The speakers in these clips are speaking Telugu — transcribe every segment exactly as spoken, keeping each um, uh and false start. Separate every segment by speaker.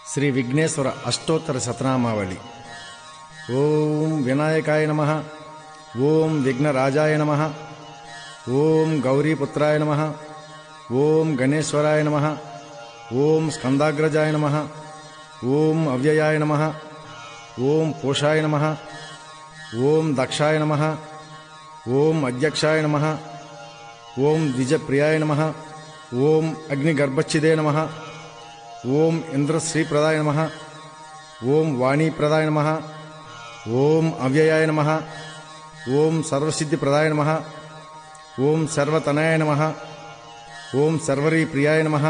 Speaker 1: శ్రీ విఘ్నేశ్వర అష్టోత్తర శతనామావళి. ఓం వినాయకాయ నమః, ఓం విఘ్నరాజాయ నమః, ఓం గౌరీపుత్రాయ నమః, ఓం గణేశ్వరాయ నమః, ఓం స్కందాగ్రజాయ నమః, ఓం అవ్యయాయ నమః, ఓం పూషాయ నమః, ఓం దక్షాయ నమః, ఓం అధ్యక్షాయ నమః, ఓం ద్విజప్రియాయ నమః, ఓం అగ్నిగర్భచ్చిదే నమః, ఓం ఇంద్రశ్రీప్రదాయ నమః, ఓం వాణీప్రదాయ నమః, ఓం అవ్యయాయ నమః, ఓం సర్వసిద్ధిప్రదాయ నమః, ఓం సర్వతనయాయ నమః, ఓం సర్వరీప్రియాయ నమః,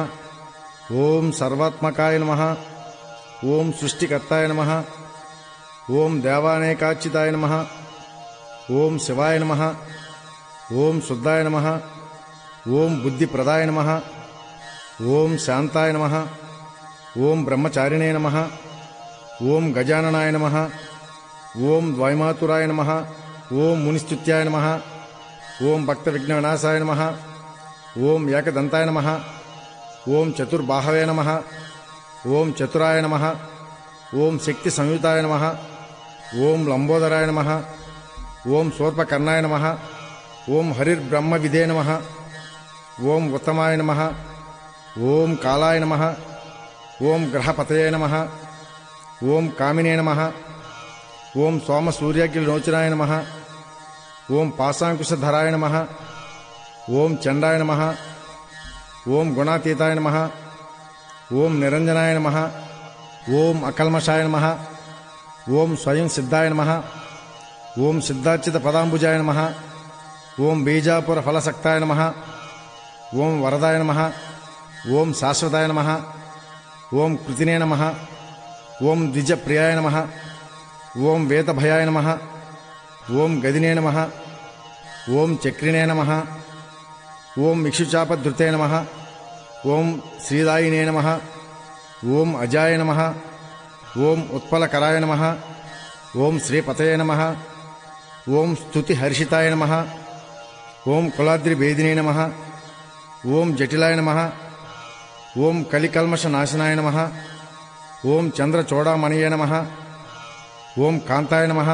Speaker 1: ఓం సర్వాత్మకాయ నమః, ఓం సృష్టికర్తాయ నమః, ఓం దేవానేకాచ్యుతాయ నమః, ఓం శివాయ నమః, ఓం శుద్ధాయ నమః, ఓం బుద్ధిప్రదాయ నమః, ఓం శాంతాయ నమః, ఓం బ్రహ్మచారిణే నమః, ఓం గజాననాయ నమః, ఓం ద్వైమాతురాయ నమః, ఓం మునిస్తుత్యాయ నమః, ఓం భక్త విఘ్న వినాశాయ నమః, ఓం ఏకదంతాయ నమః, ఓం చతుర్బాహవే నమః, ఓం చతురాయ నమః, ఓం శక్తి సంయుతాయ నమః, ఓం లంబోదరాయ నమః, ఓం శూర్పకర్ణాయ నమః, ఓం హరిర్బ్రహ్మవిదే నమః, ఓం ఉత్తమాయ నమః, ఓం కాలాయ నమః, ఓం గ్రహపతయే నమః, ఓం కామినే నమః, ఓం సోమసూర్యాగ్నిలోచనాయ నమః, ఓం పాశాంకుశధరాయ నమః, ఓం చండాయ నమః, ఓం గుణాతీతాయ నమః, ఓం నిరంజనాయ నమః, ఓం అకల్మషాయ నమః, ఓం స్వయం సిద్ధాయ నమః, ఓం సిద్ధార్చిత పదాంబుజాయ నమః, ఓం బీజాపుర ఫలసక్తాయ నమః, ఓం వరదాయ నమః, ఓం శాశ్వతాయ నమః, ఓం కృతినే నమః, ఓం ద్విజప్రియాయ నమః, ఓం వేతభయాయ నమః, ఓం గదినే నమః, ఓం చక్రినే నమః, ఓం ఇక్షుచాపధృతే నమః, ఓం శ్రీదాయినే నమః, ఓం అజాయ నమః, ఓం ఉత్పలకరాయ నమః, ఓం శ్రీపతయే నమః, ఓం స్తుతిహర్షితాయ నమః, ఓం కులాద్రిభేదినే నమః, ఓం జటిలాయ నమః, ఓం కలికల్మషనాశనాయ నమః, ఓం చంద్రచూడామణియే నమః, ఓం కాంతాయ నమః,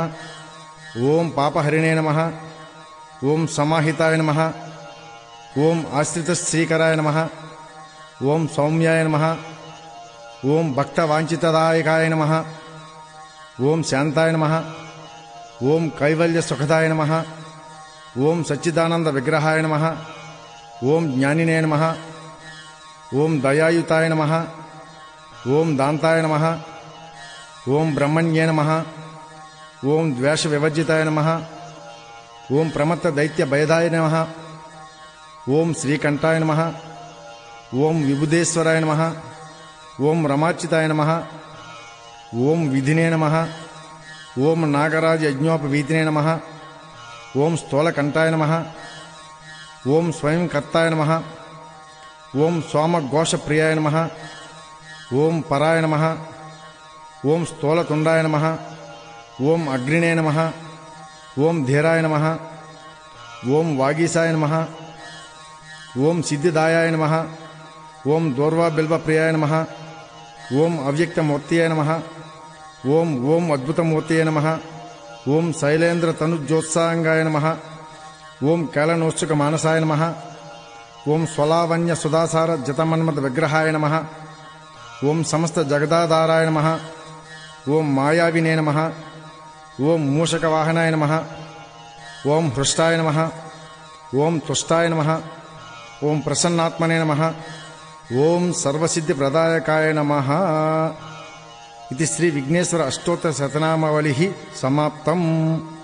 Speaker 1: ఓం పాపహరిణే నమః, ఓం సమాహితాయ నమః, ఓం ఆశ్రితశ్రీకరాయ నమః, ఓం సౌమ్యాయ నమః, ఓం భక్తవాంఛితదాయకాయ నమః, ఓం శాంతాయ నమః, ఓం కైవల్యసుఖదాయ నమః, ఓం సచ్చిదానంద విగ్రహాయ నమః, ఓం జ్ఞానినే నమః, ఓం దయాయుతాయ నమః, ఓం దాంతాయ నమః, ఓం బ్రహ్మణ్యే నమః, ఓం ద్వేష వివర్జితాయ నమః, ఓం ప్రమత్త దైత్య భయదాయ నమః, ఓం శ్రీకంఠాయ నమః, ఓం విబుధేశ్వరాయ నమః, ఓం రమార్చితాయ నమః, ఓం విధినే నమః, ఓం నాగరాజ యజ్ఞోపవీతినే నమః, ఓం స్థూలకంఠాయ నమః, ఓం స్వయం కర్తాయ నమః, ఓం సోమఘోషప్రియాయ నమః, ఓం పరాయ నమః, ఓం స్థూలతుండాయ నమః, ఓం అగ్నినే నమః, ఓం ధీరాయ నమః, ఓం వాగీశాయ నమః, ఓం సిద్ధిదాయాయ నమః, ఓం దూర్వాబిల్వప్రియాయ నమః, ఓం అవ్యక్తమూర్తియే నమః, ఓం ఓం అద్భుతమూర్తియే నమః, ఓం శైలేంద్రతనుజ్యోత్సాంగాయ నమః, ఓం కేళనోత్సుక మానసాయ నమః, ఓం స్వలావణ్య సుధాసార జతమన్మద విగ్రహాయ నమః, ఓం సమస్త జగదాధారాయ నమః, ఓం మాయావినే నమః, ఓం మూషకవాహనాయ నమః, ఓం హృష్టాయ నమః, ఓం తుష్టాయ నమః, ఓం ప్రసన్నాత్మనే నమః, ఓం సర్వసిద్ధిప్రదాయకాయ నమః. ఇది శ్రీ విఘ్నేశ్వర అష్టోత్తర శతనామావళి సమాప్తం.